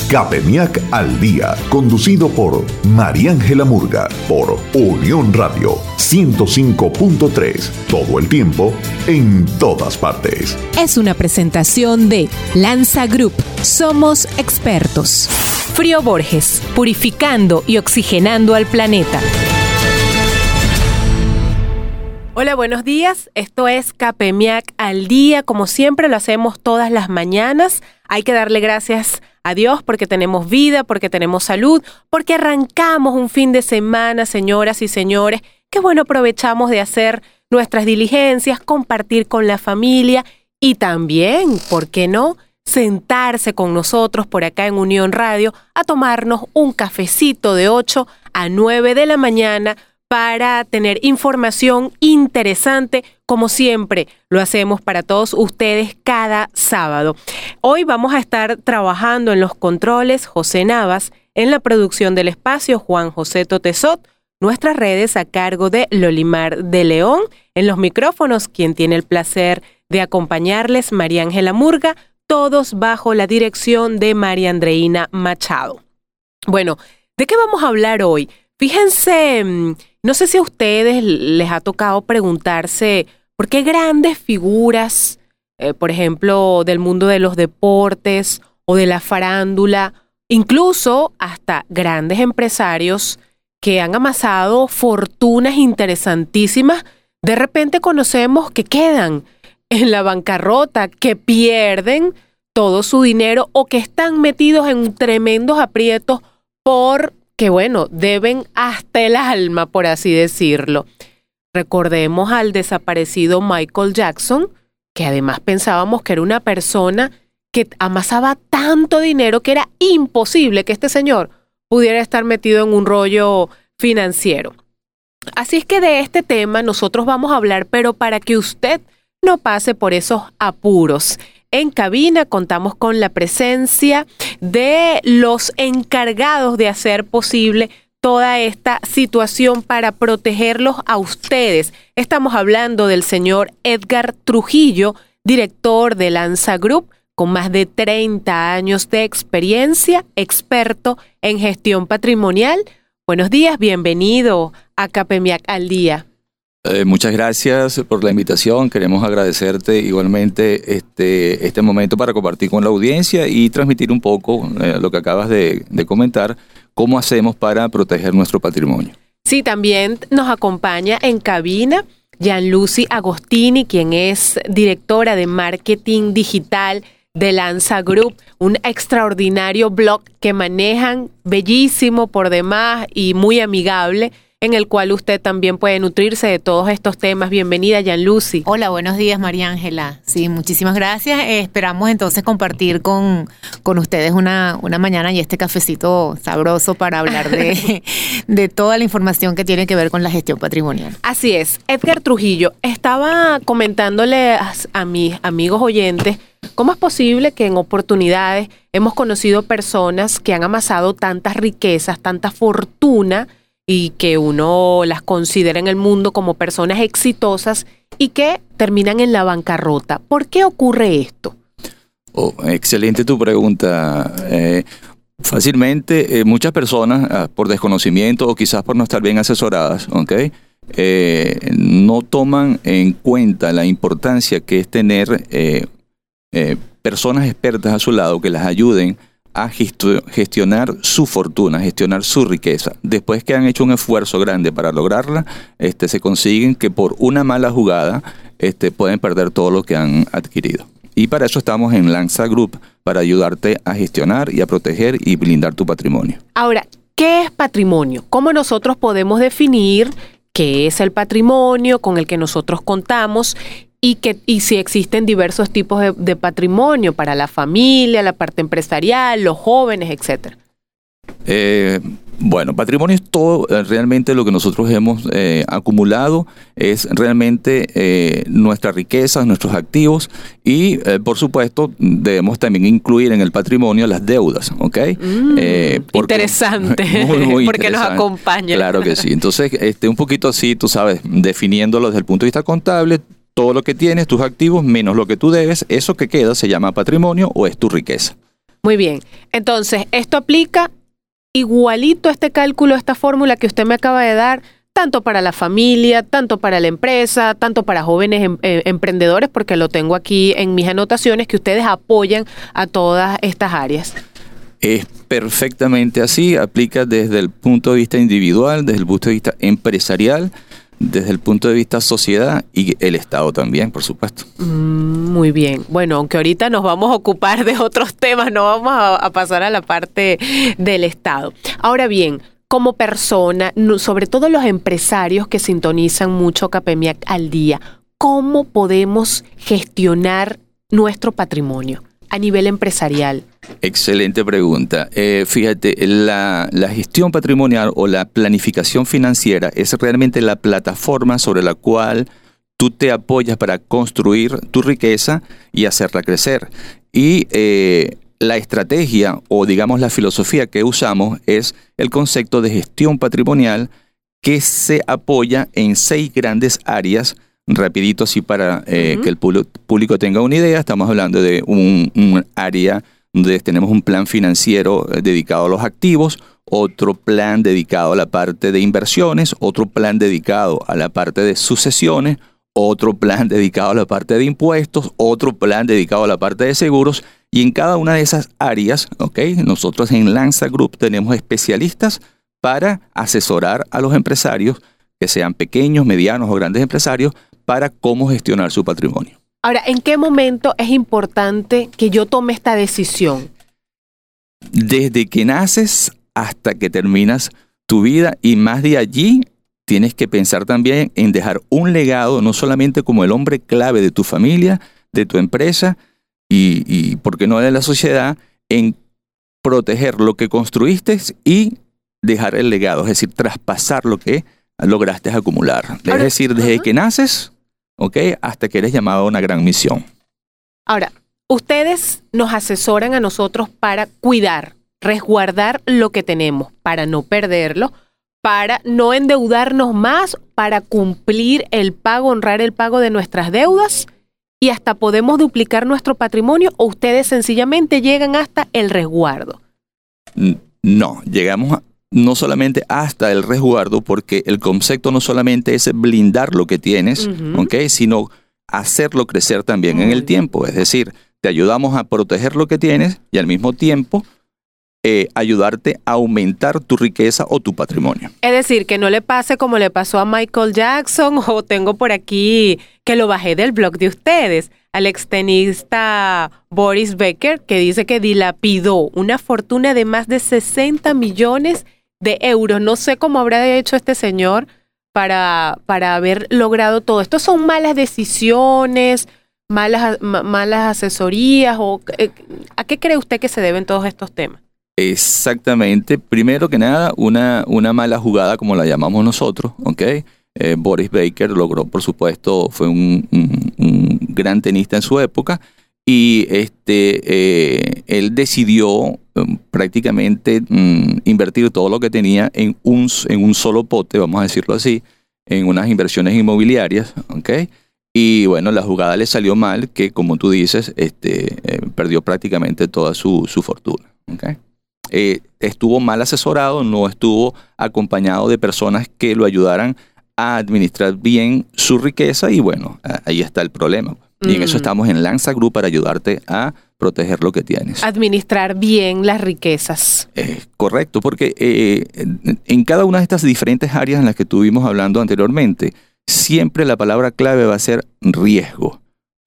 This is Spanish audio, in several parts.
Capemiac al Día, conducido por María Ángela Murga, por Unión Radio 105.3, todo el tiempo, en todas partes. Es una presentación de Lanza Group. Somos expertos. Frío Borges, purificando y oxigenando al planeta. Hola, buenos días. Esto es Capemiac al Día. Como siempre lo hacemos todas las mañanas. Hay que darle gracias a Dios porque tenemos vida, porque tenemos salud, porque arrancamos un fin de semana, señoras y señores. Qué bueno, aprovechamos de hacer nuestras diligencias, compartir con la familia y también, ¿por qué no?, sentarse con nosotros por acá en Unión Radio a tomarnos un cafecito de 8 a 9 de la mañana para tener información interesante, como siempre lo hacemos para todos ustedes cada sábado. Hoy vamos a estar trabajando en los controles José Navas, en la producción del espacio Juan José Totesot, nuestras redes a cargo de Lolimar de León, en los micrófonos quien tiene el placer de acompañarles, María Ángela Murga, todos bajo la dirección de María Andreina Machado. Bueno, ¿de qué vamos a hablar hoy? Fíjense, no sé si a ustedes les ha tocado preguntarse por qué grandes figuras, por ejemplo, del mundo de los deportes o de la farándula, incluso hasta grandes empresarios que han amasado fortunas interesantísimas, de repente conocemos que quedan en la bancarrota, que pierden todo su dinero o que están metidos en tremendos aprietos porque, bueno, deben hasta el alma, por así decirlo. Recordemos al desaparecido Michael Jackson, que además pensábamos que era una persona que amasaba tanto dinero que era imposible que este señor pudiera estar metido en un rollo financiero. Así es que de este tema nosotros vamos a hablar, pero para que usted no pase por esos apuros. En cabina contamos con la presencia de los encargados de hacer posible toda esta situación para protegerlos a ustedes. Estamos hablando del señor Edgar Trujillo, director de Lanza Group, con más de 30 años de experiencia, experto en gestión patrimonial. Buenos días, bienvenido a Capemiac al Día. Muchas gracias por la invitación. Queremos agradecerte igualmente este momento para compartir con la audiencia y transmitir un poco lo que acabas de comentar, cómo hacemos para proteger nuestro patrimonio. Sí, también nos acompaña en cabina Gianlucy Agostini, quien es directora de marketing digital de Lanza Group, un extraordinario blog que manejan, bellísimo por demás y muy amigable, en el cual usted también puede nutrirse de todos estos temas. Bienvenida, Gianlucy. Hola, buenos días, María Ángela. Sí, muchísimas gracias. Esperamos entonces compartir con ustedes una mañana y este cafecito sabroso para hablar de toda la información que tiene que ver con la gestión patrimonial. Así es. Edgar Trujillo, estaba comentándole a mis amigos oyentes cómo es posible que en oportunidades hemos conocido personas que han amasado tantas riquezas, tanta fortuna, y que uno las considera en el mundo como personas exitosas y que terminan en la bancarrota. ¿Por qué ocurre esto? Excelente tu pregunta. Fácilmente, muchas personas, por desconocimiento o quizás por no estar bien asesoradas, ¿okay? No toman en cuenta la importancia que es tener personas expertas a su lado que las ayuden a gestionar su fortuna, gestionar su riqueza. Después que han hecho un esfuerzo grande para lograrla, se consiguen que por una mala jugada pueden perder todo lo que han adquirido. Y para eso estamos en Lanza Group, para ayudarte a gestionar y a proteger y blindar tu patrimonio. Ahora, ¿qué es patrimonio? ¿Cómo nosotros podemos definir qué es el patrimonio con el que nosotros contamos? Y si existen diversos tipos de patrimonio para la familia, la parte empresarial, los jóvenes, etcétera. Bueno, patrimonio es todo realmente lo que nosotros hemos acumulado, es realmente nuestras riquezas, nuestros activos y, por supuesto, debemos también incluir en el patrimonio las deudas, ¿ok? Interesante, muy porque interesante. Nos acompaña. Claro que sí. Entonces, un poquito así, tú sabes, definiéndolo desde el punto de vista contable, todo lo que tienes, tus activos, menos lo que tú debes, eso que queda se llama patrimonio o es tu riqueza. Muy bien. Entonces, esto aplica igualito este cálculo, esta fórmula que usted me acaba de dar, tanto para la familia, tanto para la empresa, tanto para jóvenes emprendedores, porque lo tengo aquí en mis anotaciones, que ustedes apoyan a todas estas áreas. Es perfectamente así, aplica desde el punto de vista individual, desde el punto de vista empresarial, desde el punto de vista sociedad y el Estado también, por supuesto. Muy bien. Bueno, aunque ahorita nos vamos a ocupar de otros temas, no vamos a pasar a la parte del Estado. Ahora bien, como persona, sobre todo los empresarios que sintonizan mucho CAPEMIAC al día, ¿cómo podemos gestionar nuestro patrimonio a nivel empresarial? Excelente pregunta. Fíjate, la gestión patrimonial o la planificación financiera es realmente la plataforma sobre la cual tú te apoyas para construir tu riqueza y hacerla crecer. Y la estrategia o digamos la filosofía que usamos es el concepto de gestión patrimonial que se apoya en 6 grandes áreas. Rapidito así para que el público tenga una idea, estamos hablando de un área donde tenemos un plan financiero dedicado a los activos, otro plan dedicado a la parte de inversiones, otro plan dedicado a la parte de sucesiones, otro plan dedicado a la parte de impuestos, otro plan dedicado a la parte de seguros, y en cada una de esas áreas, nosotros en Lanza Group tenemos especialistas para asesorar a los empresarios, que sean pequeños, medianos o grandes empresarios, para cómo gestionar su patrimonio. Ahora, ¿en qué momento es importante que yo tome esta decisión? Desde que naces hasta que terminas tu vida, y más de allí tienes que pensar también en dejar un legado, no solamente como el hombre clave de tu familia, de tu empresa y ¿por qué no de la sociedad?, en proteger lo que construiste y dejar el legado, es decir, traspasar lo que lograste acumular. Es decir, desde que naces, hasta que eres llamado a una gran misión. Ahora, ustedes nos asesoran a nosotros para cuidar, resguardar lo que tenemos, para no perderlo, para no endeudarnos más, para cumplir el pago, honrar el pago de nuestras deudas, y hasta podemos duplicar nuestro patrimonio, o ustedes sencillamente llegan hasta el resguardo. No, llegamos no solamente hasta el resguardo, porque el concepto no solamente es blindar lo que tienes, sino hacerlo crecer también en el tiempo. Es decir, te ayudamos a proteger lo que tienes y al mismo tiempo ayudarte a aumentar tu riqueza o tu patrimonio. Es decir, que no le pase como le pasó a Michael Jackson, o tengo por aquí que lo bajé del blog de ustedes, al extenista Boris Becker, que dice que dilapidó una fortuna de más de 60 millones de euros. No sé cómo habrá hecho este señor para haber logrado todo esto. ¿Son malas decisiones, malas asesorías, o a qué cree usted que se deben todos estos temas? Exactamente. Primero que nada, una mala jugada, como la llamamos nosotros, Boris Becker logró, por supuesto, fue un gran tenista en su época, y él decidió prácticamente invertir todo lo que tenía en un solo pote, vamos a decirlo así, en unas inversiones inmobiliarias, y bueno, la jugada le salió mal, que como tú dices, perdió prácticamente toda su fortuna, estuvo mal asesorado, no estuvo acompañado de personas que lo ayudaran a administrar bien su riqueza, y bueno, ahí está el problema. Y en eso estamos en Lanza Group, para ayudarte a proteger lo que tienes. Administrar bien las riquezas. Correcto, porque en cada una de estas diferentes áreas en las que estuvimos hablando anteriormente, siempre la palabra clave va a ser riesgo.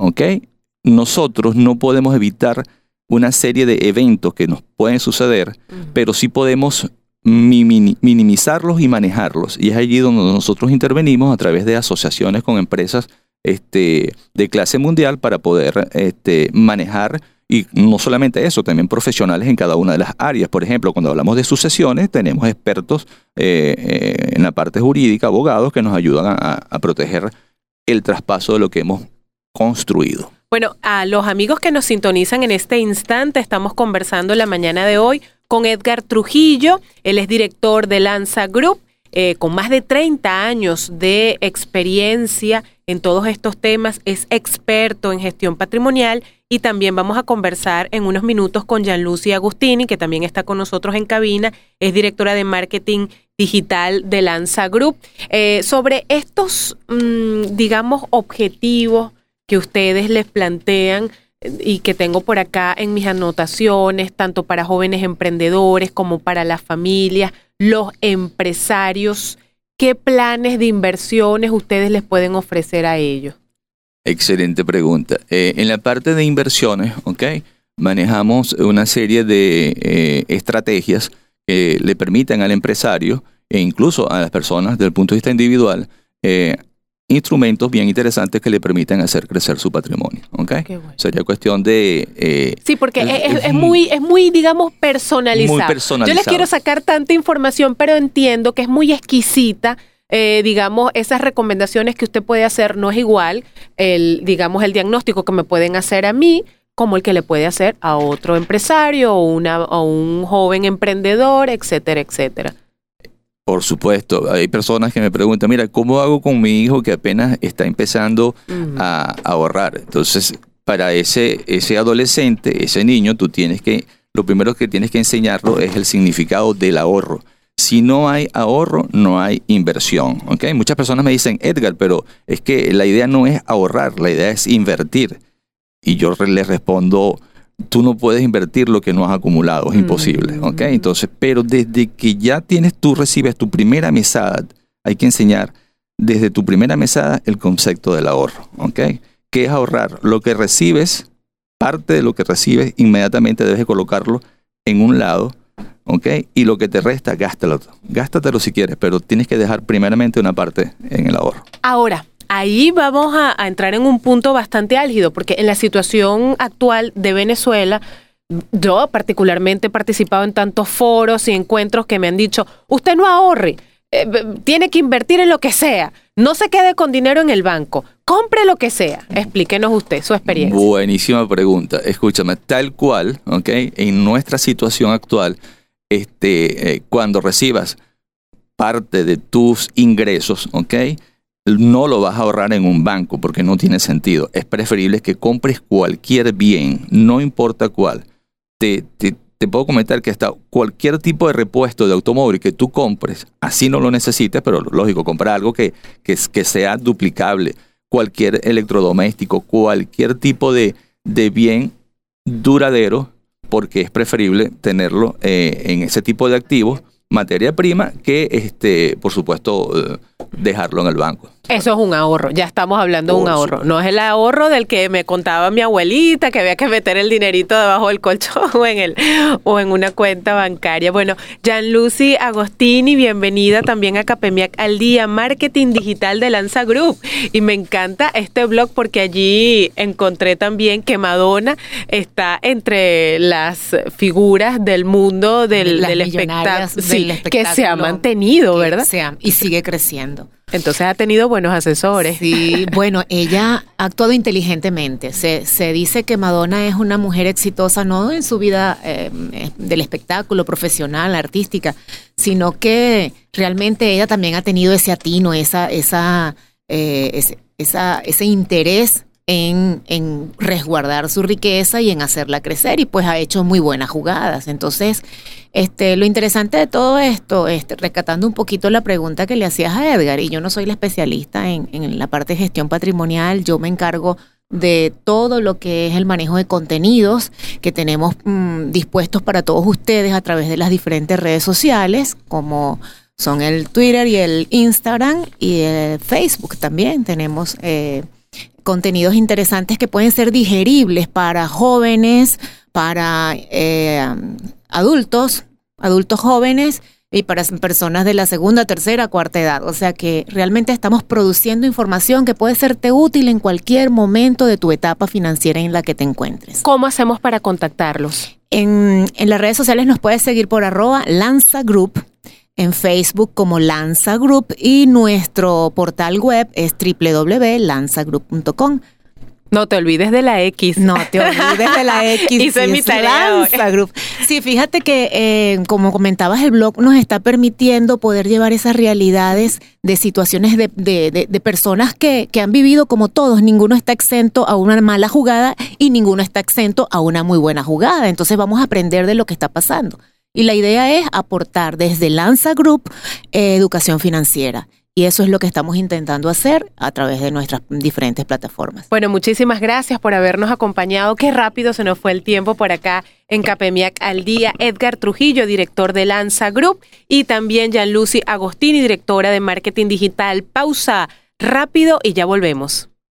Nosotros no podemos evitar una serie de eventos que nos pueden suceder, pero sí podemos minimizarlos y manejarlos. Y es allí donde nosotros intervenimos a través de asociaciones con empresas de clase mundial para poder manejar, y no solamente eso, también profesionales en cada una de las áreas. Por ejemplo, cuando hablamos de sucesiones, tenemos expertos en la parte jurídica, abogados que nos ayudan a proteger el traspaso de lo que hemos construido. Bueno, a los amigos que nos sintonizan en este instante, estamos conversando la mañana de hoy con Edgar Trujillo. Él es director de Lanza Group. con más de 30 años de experiencia en todos estos temas, es experto en gestión patrimonial, y también vamos a conversar en unos minutos con Gianlucy Agostini, que también está con nosotros en cabina, es directora de marketing digital de Lanza Group, sobre estos, digamos, objetivos que ustedes les plantean y que tengo por acá en mis anotaciones, tanto para jóvenes emprendedores como para las familias, los empresarios. ¿Qué planes de inversiones ustedes les pueden ofrecer a ellos? Excelente pregunta. En la parte de inversiones, manejamos una serie de estrategias que le permitan al empresario e incluso a las personas desde el punto de vista individual, instrumentos bien interesantes que le permitan hacer crecer su patrimonio. Bueno. Sería cuestión de... sí, porque es muy, digamos, personalizado. Muy personalizado. Yo les quiero sacar tanta información, pero entiendo que es muy exquisita. Digamos, esas recomendaciones que usted puede hacer no es igual, el diagnóstico que me pueden hacer a mí como el que le puede hacer a otro empresario o un joven emprendedor, etcétera, etcétera. Por supuesto, hay personas que me preguntan, mira, ¿cómo hago con mi hijo que apenas está empezando a ahorrar? Entonces, para ese adolescente, ese niño, lo primero que tienes que enseñarlo es el significado del ahorro. Si no hay ahorro, no hay inversión. Muchas personas me dicen, Edgar, pero es que la idea no es ahorrar, la idea es invertir. Y yo les respondo, tú no puedes invertir lo que no has acumulado, es imposible. Entonces, pero desde que tú recibes tu primera mesada, hay que enseñar desde tu primera mesada el concepto del ahorro. ¿Qué es ahorrar? Lo que recibes, parte de lo que recibes, inmediatamente debes colocarlo en un lado. Y lo que te resta, gástatelo si quieres, pero tienes que dejar primeramente una parte en el ahorro. Ahora, ahí vamos a entrar en un punto bastante álgido, porque en la situación actual de Venezuela, yo particularmente he participado en tantos foros y encuentros que me han dicho, usted no ahorre, tiene que invertir en lo que sea, no se quede con dinero en el banco, compre lo que sea. Explíquenos usted su experiencia. Buenísima pregunta. Escúchame, tal cual, en nuestra situación actual, cuando recibas parte de tus ingresos, no lo vas a ahorrar en un banco porque no tiene sentido. Es preferible que compres cualquier bien, no importa cuál. Te puedo comentar que hasta cualquier tipo de repuesto de automóvil que tú compres, así no lo necesites, pero lógico, comprar algo que sea duplicable. Cualquier electrodoméstico, cualquier tipo de bien duradero, porque es preferible tenerlo en ese tipo de activos, materia prima, que por supuesto dejarlo en el banco. Eso es un ahorro, ya estamos hablando de un ahorro. No es el ahorro del que me contaba mi abuelita, que había que meter el dinerito debajo del colchón o en una cuenta bancaria. Bueno, Gianlucy Agostini, bienvenida también a Capemiac al Día, marketing digital de Lanza Group. Y me encanta este blog porque allí encontré también que Madonna está entre las figuras del mundo del espectáculo, que se ha mantenido, ¿verdad? Y sigue creciendo. Entonces ha tenido buenos asesores. Sí, bueno, ella ha actuado inteligentemente. Se dice que Madonna es una mujer exitosa no en su vida del espectáculo profesional, artística, sino que realmente ella también ha tenido ese atino, ese interés en resguardar su riqueza y en hacerla crecer, y pues ha hecho muy buenas jugadas. Entonces, lo interesante de todo esto, rescatando un poquito la pregunta que le hacías a Edgar, y yo no soy la especialista en la parte de gestión patrimonial, yo me encargo de todo lo que es el manejo de contenidos que tenemos dispuestos para todos ustedes a través de las diferentes redes sociales, como son el Twitter y el Instagram y el Facebook también. Tenemos contenidos interesantes que pueden ser digeribles para jóvenes, para adultos jóvenes y para personas de la segunda, tercera, cuarta edad. O sea que realmente estamos produciendo información que puede serte útil en cualquier momento de tu etapa financiera en la que te encuentres. ¿Cómo hacemos para contactarlos? En las redes sociales nos puedes seguir por @Lanza Group, en Facebook como Lanza Group, y nuestro portal web es www.lanzagroup.com. No te olvides de la X. No te olvides de la X. Hice mi tarea. Lanza Group. Sí, fíjate que, como comentabas, el blog nos está permitiendo poder llevar esas realidades de situaciones de personas que han vivido como todos. Ninguno está exento a una mala jugada y ninguno está exento a una muy buena jugada. Entonces vamos a aprender de lo que está pasando. Y la idea es aportar desde Lanza Group educación financiera. Y eso es lo que estamos intentando hacer a través de nuestras diferentes plataformas. Bueno, muchísimas gracias por habernos acompañado. Qué rápido se nos fue el tiempo por acá en CAPEMIAC al Día. Edgar Trujillo, director de Lanza Group, y también Gianlucy Agostini, directora de Marketing Digital. Pausa rápido y ya volvemos.